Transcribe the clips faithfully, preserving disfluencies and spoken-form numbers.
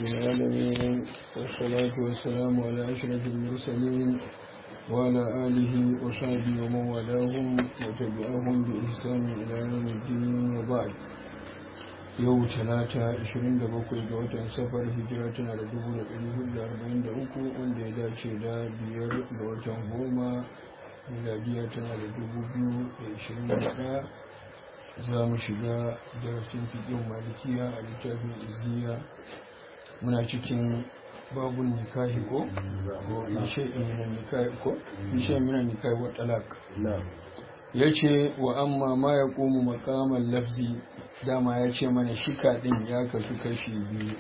العالمين والصلاة والسلام على أشرف المرسلين وعلى آله وصحبه ومن والاهم وتبعهم بإحسان إلى يوم الدين وبعد. yau talata ashirin da bakwai ga watan safar hijira tana da dubu da ɗari hudu da arba'in da uku wanda ya dace da biyar ga watan goma miladiya tana da dubu biyu da ashirin da ɗaya. za mu shiga darasin fiƙin malikiya a littafin izziya. muna cikin babun nikahi ko ishe minan nikahi ko ishe minan nikahi wa talak. ya ce wa amma ma ya ƙomu makaman lafzi, dama ya ce mana shika ɗin ya kasu kashi biyu.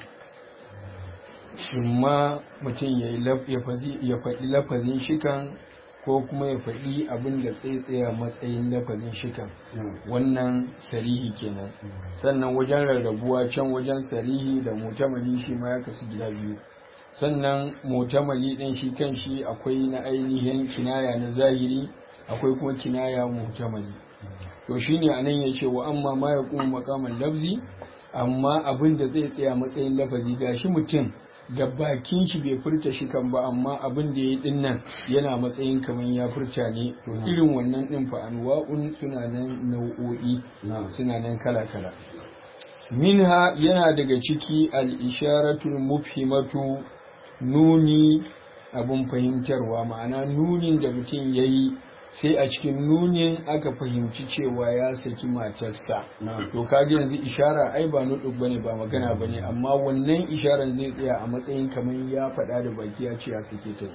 shimma mutum ya faɗi lafazin shikan ko kuma ya faɗi abin da tsaitsaya matsayin lafazin shikan, wannan sarihi kenan. sannan wajen rarrabuwa can wajen sarihi da mutamali shi ma ya kasu gida biyu. sannan mutamali ɗin shi kan shi akwai na ainihin kinaya na zahiri, akwai kuma kinaya mutamali. to shine anan yace wa amma ma ya kuma makaman lafzi, amma abin da zai tsaya matsayin lafazi gashi mutum da bakin shi bai furta shi kan ba, amma abin da ya din nan yana matsayin kamar ya furta ne. to irin wannan din fa anwa'un suna nan nau'o'i, suna nan kala kala. minha yana daga ciki al-isharatul mufhimatu, nuni abun fahimtarwa, ma'ana nunin da mutum yayi sai a cikin nunin aka fahimci cewa ya saki matarsa. to kaga yanzu ishara ai ba nutsu bane, ba magana bane, amma wannan isharan zai tsaya a matsayin kamar ya faɗa da baki ya ce ya sake ta.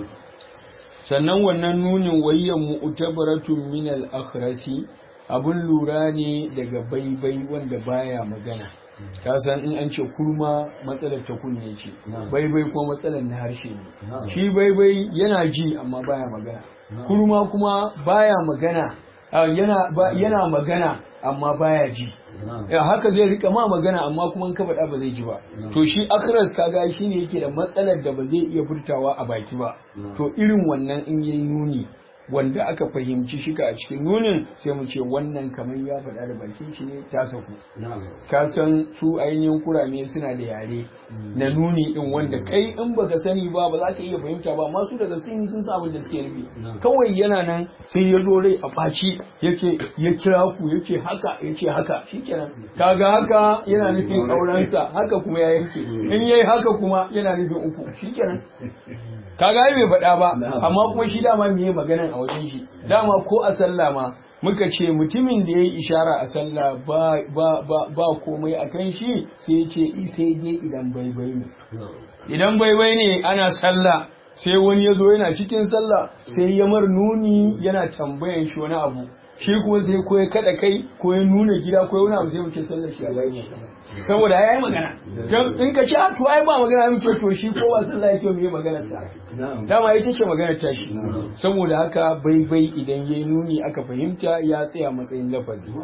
sannan wannan nunin wayyan mu'tabaratun min al-akhrasi, abun lura ne daga baibai wanda baya magana. ka san in an ce kurma matsalar ta kunne ce, baibai kuma matsalar na harshe ne. shi baibai yana ji amma baya magana, kurma kuma baya magana yana yana magana amma baya ji. haka zai rika ma magana amma kuma ka faɗa ba zai ji ba. to shi akhras kaga shine yake da matsalar da ba zai iya furtawa a baki ba. to irin wannan in yayi nuni wanda aka fahimci shika a cikin nunin, sai mu ce wannan kamar ya faɗa da bakin shi ne ta saku. ka san su ainihin kurame suna da yare na nuni din wanda kai in baka sani ba ba za ka iya fahimta ba, amma su daga sun sun sa abin da suke nufi. kawai yana nan sai ya zo rai a ɓaci yake ya kira ku yake haka yace haka, shikenan kaga haka yana nufin aurensa, haka kuma ya yanke. in yayi haka kuma yana nufin uku, shikenan kaga ai bai faɗa ba, amma kuma shi dama me maganan a wajen shi. dama ko a sallah ma muka ce mutumin da yayi ishara a sallah ba ba ba, ba komai akan shi, sai ya ce sai dai idan baibai ne. idan baibai ne ana sallah sai wani ya zo yana cikin sallah sai ya mar nuni yana tambayan shi wani abu, shi kuma sai ko ya kada kai ko ya nuna gida ko wani abu, sai muke sallar shi a bayan saboda yayi magana. in ka ce to ai ba magana, muke to shi ko ba sallah yake mai magana sa, dama ita ce magana ta shi. saboda haka bai bai idan yayi nuni aka fahimta ya tsaya matsayin lafazi.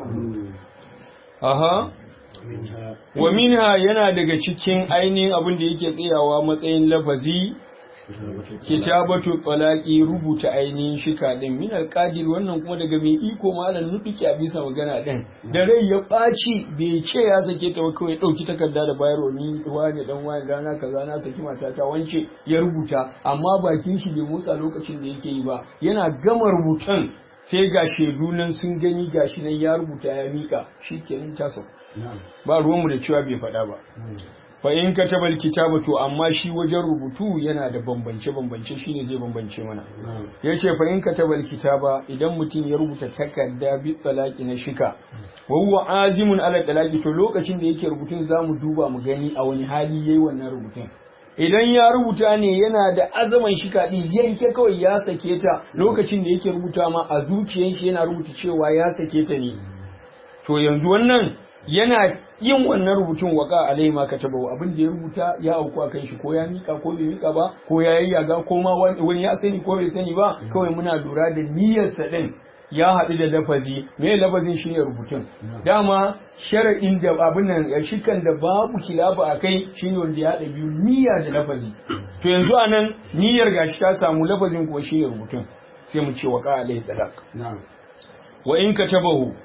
aha wa minha yana daga cikin ainihin abin da yake tsayawa matsayin lafazi kitabatu talaqi, rubuta ainihin shika din min alqadir, wannan kuma daga mai iko malan nuduki a bisa magana din. da rai ya baci bai ce ya sake ta ba, kawai dauki takarda da bayarwa ni wani dan wani rana kaza na saki matata wance, ya rubuta amma bakin shi bai motsa lokacin da yake yi ba. yana gama rubutan sai ga shedu nan sun gani gashi nan ya rubuta ya mika, shikenan ta sauka. ba ruwanmu da cewa bai faɗa ba. fa in katabal kitaba, to amma shi wajen rubutu yana da bambance bambance, shine zai bambance mana. yace fa in katabal kitaba, idan mutum ya rubuta takarda bi talaqi na shika, wa huwa azimun ala talaqi, to lokacin da yake rubutun zamu duba mu gani a wani hali yayi wannan rubutun. idan ya rubuta ne yana da azaman shika din yanke kawai ya sake ta, lokacin da yake rubuta ma a zuciyar shi yana rubuta cewa ya sake ta ne, to yanzu wannan yana yin wannan rubutun waka alai ma kataba, abin da ya rubuta ya auku akan shi, ko ya mika ko bai mika ba, ko ya yayyaga ko ma wani ya sani ko bai sani ba. kawai muna lura da niyyar sa din ya haɗu da lafazi. me lafazin shine rubutun. dama shar'in da abin nan shikan da babu khilafa akai shine wanda ya haɗa biyu, niyya da lafazi. to yanzu anan niyyar gashi ta samu, lafazin kuma shine rubutun, sai mu ce waka alai talaq. wa in katabahu,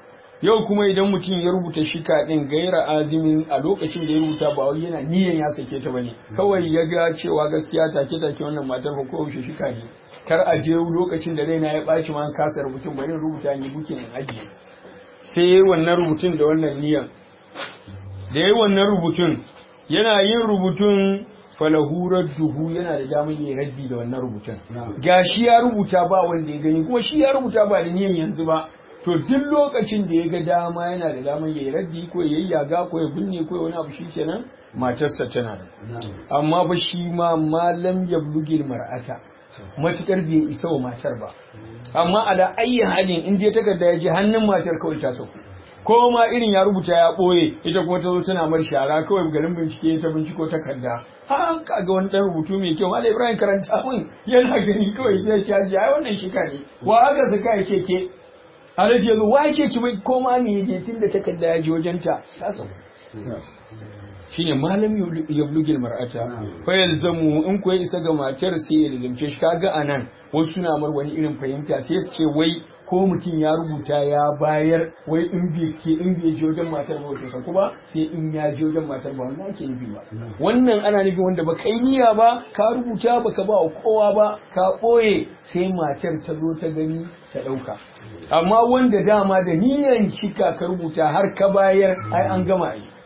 yau kuma idan mutum ya rubuta shika din gaira azimin a lokacin da ya rubuta ba wai yana niyan ya sake ta bane kawai ya ga cewa gaskiya take take wannan matar ko ko shika ne kar a je lokacin da raina ya baci ma an kasa rubutun bari rubuta ni bukin in ajiye sai wannan rubutun da wannan niyan da yayi wannan rubutun yana yin rubutun falahurar duhu yana da damar yin raddi da wannan rubutun gashi ya rubuta ba wanda ya gani kuma shi ya rubuta ba da niyan yanzu ba to duk lokacin da ya ga dama yana da damar yin raddi ko ya yaga ko ya binne ko wani abu shi kenan matarsa tana da amma ba shi ma malam ya blugil mar'ata matukar bai isa wa matar ba amma ala ayyin halin in je takarda ya ji hannun matar kawai ta sauko ko ma irin ya rubuta ya ɓoye ita kuma ta zo tana mar shara kawai garin bincike ta binciko takarda ha kaga wani dan rubutu mai kyau Malam Ibrahim karanta min yana gani kawai sai ya ji ai wannan shika ne wa aka saka ya ce ke Alhaji yanzu wa ce ki bai ko ma me ne tunda takarda ya ji wajen ta ta sauko shine malam yablugil mar'ata fa yalzamu in ko ya isa ga matar sai ya lazimce shi kaga anan wasu suna mar wani irin fahimta sai su ce wai ko mutum ya rubuta ya bayar wai in bai ke in bai je wajen matar ba wata sako ba sai in ya je wajen matar ba wannan ake nufi ba wannan ana nufi wanda ba kai niyya ba ka rubuta baka ba wa kowa ba ka boye sai matar ta zo ta gani ta dauka amma wanda dama da niyyan shika ka rubuta har ka bayar ai an gama yi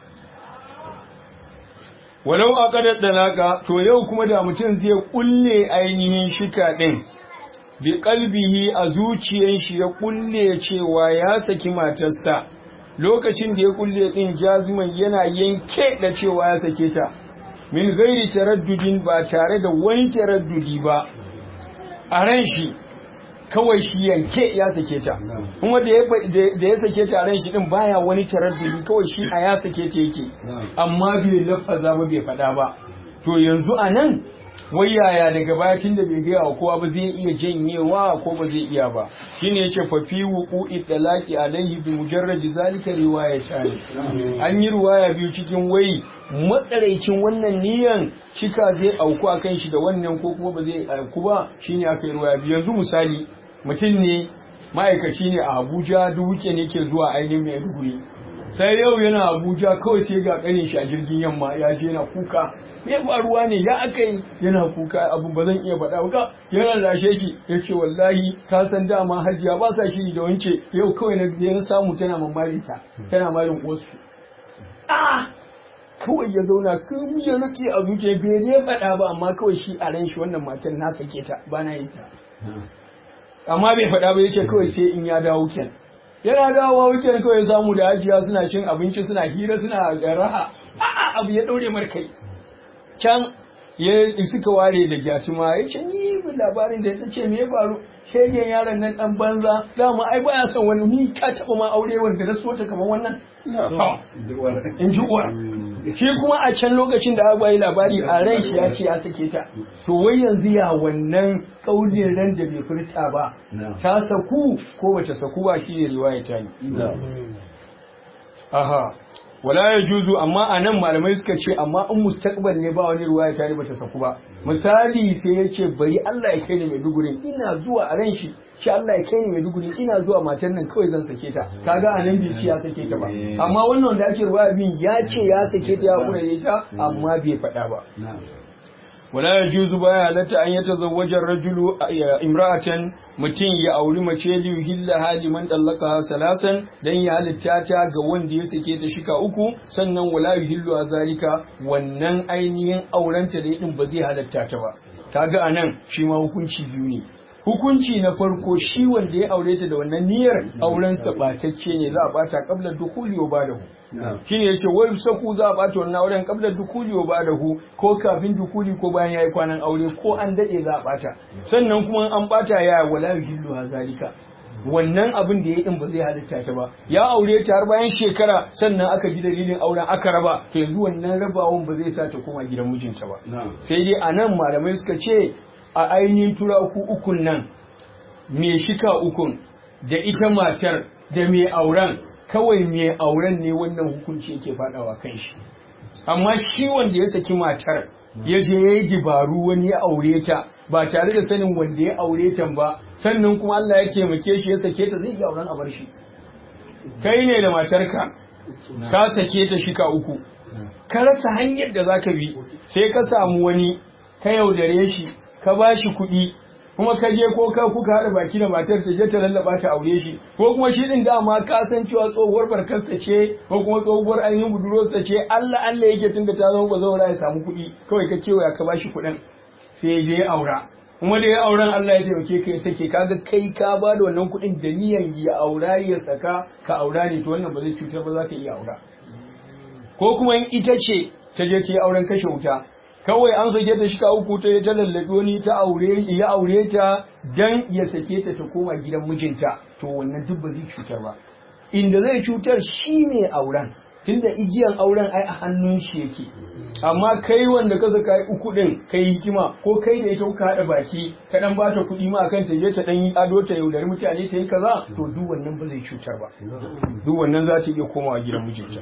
walau aqadat dalaka to yau kuma da mutum zai kulle ainihin shika din bi kalbihi a zuciyar shi ya kulle cewa ya saki matarsa lokacin da ya kulle din jaziman yana yanke da cewa ya sake ta min gairi taraddudin ba tare da wani taraddudi ba a ran shi kawai shi yanke ya sake ta kuma da ya sake ta a ran shi din baya wani taraddudi kawai shi a ya sake ta yake amma bai lafaza ba bai faɗa ba to yanzu a nan wai yaya daga bakin da bai gaya wa kowa ba zai iya janyewa ko ba zai iya ba shine yace fa fi wuqu'i talaqi alaihi bi mujarrad zalika riwayatan an yi riwaya biyu cikin wai matsaraicin wannan niyan cika zai auku akan shi da wannan ko kuma ba zai auku ba shine aka yi riwaya biyu yanzu misali mutum ne ma'aikaci ne a Abuja duke ne ke zuwa ainihin Maiduguri sai yau yana Abuja kawai sai ga kanin shi a jirgin yamma ya je yana kuka me faruwa ne ya aka yi yana kuka abu ba zan iya faɗa ba yana lashe shi ya ce wallahi ka san dama hajiya ba sa shiri da wance yau kawai na na samu tana mamarin ta tana marin wasu ah kawai ya zauna kun ya nake a zuciya bai ne faɗa ba amma kawai shi a ran shi wannan matan na sake ta ba na yin ta amma bai faɗa ba yace kawai sai in ya dawo ken yana dawowa weekend kawai samu da hajiya suna cin abinci suna hira suna raha a'a abu ya daure mar kai can ya suka ware da gyatuma ya ce ni labarin da ya ce me ya faru shegen yaron nan dan banza dama ai baya son wani ni ka taba ma aure wanda na so ta kamar wannan in ji uwar shi kuma a can lokacin da aka yi labari a ran shi ya ce ya sake ta to wai yanzu ya wannan kaulin ran da bai furta ba ta saku ko bata saku ba shi ne riwaya ta ne aha wala ya juzu amma a nan malamai suka ce amma in mustaqbal ne ba wani ruwaya tare bata saku ba misali sai ya ce bari Allah ya kai ni Maiduguri ina zuwa a ran shi shi Allah ya kai ni Maiduguri ina zuwa matan nan kawai zan sake ta kaga a nan bai ce ya sake ta ba amma wannan da ake ruwaya bin ya ce ya sake ta ya kura ta amma bai faɗa ba wala ya juzu baya halatta an yata zawwajar rajulu imra'atan mutum ya auri mace li hilla hali man dallaka salasan dan ya halitta ta ga wanda ya sake ta shika uku sannan wala yuhillu azalika wannan ainihin aurenta da yadin ba zai halatta ta ba kaga anan shi ma hukunci biyu ne hukunci na farko shi wanda ya aure ta da wannan niyyar auren sa batacce ne za a bata qabla dukuli wa badahu shine yace wai saku za a bata wannan auren qabla dukuli wa badahu ko kafin dukuli ko bayan yayi kwanan aure ko an dade za a bata sannan kuma an bata ya wala yuhillu hazalika wannan abin da ya din ba zai halitta ta ba ya aure ta har bayan shekara sannan aka ji dalilin auren aka raba to yanzu wannan rabawan ba zai sa ta koma gidan mijinta ba sai dai anan malamai suka ce a ainihin turaku ukun nan mai shika ukun da ita matar da mai auren kawai mai auren ne wannan hukunci yake fadawa kan shi amma shi wanda ya saki matar ya je ya yi dibaru wani ya aure ta ba tare da sanin wanda ya aure ta ba sannan kuma Allah ya taimake shi ya sake ta zai iya auren a bar shi kai ne da matarka ka sake ta shika uku ka rasa hanyar da zaka bi sai ka samu wani ka yaudare shi ka bashi kuɗi kuma ka je ko ka kuka haɗa baki da matar ta je ta lallaba ta aure shi ko kuma shi din dama ka san cewa tsohuwar barkarsa ce ko kuma tsohuwar ainihin budurwarsa ce Allah Allah yake tunda ta zama bazaura ya samu kuɗi kawai ka kewaya ka bashi kuɗin sai ya je aura kuma da ya auren Allah ya taimake ka ya sake kaga kai ka ba da wannan kuɗin da niyan ya aura ya saka ka aura ne to wannan ba zai cutar ba za ka iya aura ko kuma in ita ce ta je ta yi auren kashe wuta kawai an sake ta shika uku ta ta lallabi wani ta aure ya aure ta dan ya sake ta ta koma gidan mijinta to wannan duk ba zai cutar ba inda zai cutar shine auren tunda igiyan auren ai a hannun shi yake amma kai wanda ka saka uku din kai hikima ko kai da ita kuka hada baki ka dan bata kuɗi ma akan ta je ta dan yi ado ta yaudari mutane ta yi kaza to duk wannan ba zai cutar ba duk wannan za ta iya komawa gidan mijinta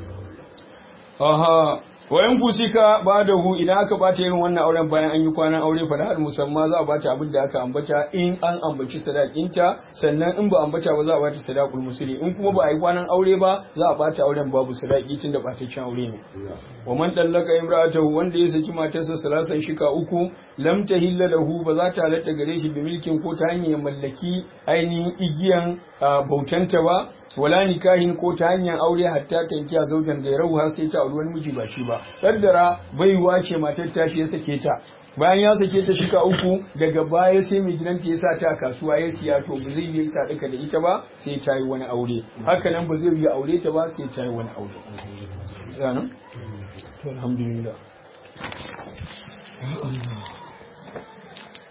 aha wayan kusika ba da hu idan aka bata irin wannan auren bayan an yi kwanan aure fa da har musamma za a bata abin da aka ambata in an ambaci sadakinta sannan in ba ambata ba za a bata sadaqul musli in kuma ba a yi kwanan aure ba za a bata auren babu sadaki tunda bataccen aure ne wa man dallaka imra'atahu wanda ya saki matarsa salasan shika uku lam tahilla lahu ba za ta halatta gare shi bi milkin ko ta hanyar mallaki ainihin igiyan bautanta ba wala nikahin ko ta hanyar aure hatta tankiya zaujan gairahu har sai ta auri wani miji ba shi ba kaddara baiwa ce matar tashi ya sake ta bayan ya sake ta shika uku daga baya sai mai gidanta ya sa ta a kasuwa ya siya to ba zai yi sa duka da ita ba sai ta yi wani aure haka nan ba zai yi aure ta ba sai ta yi wani aure to alhamdulillah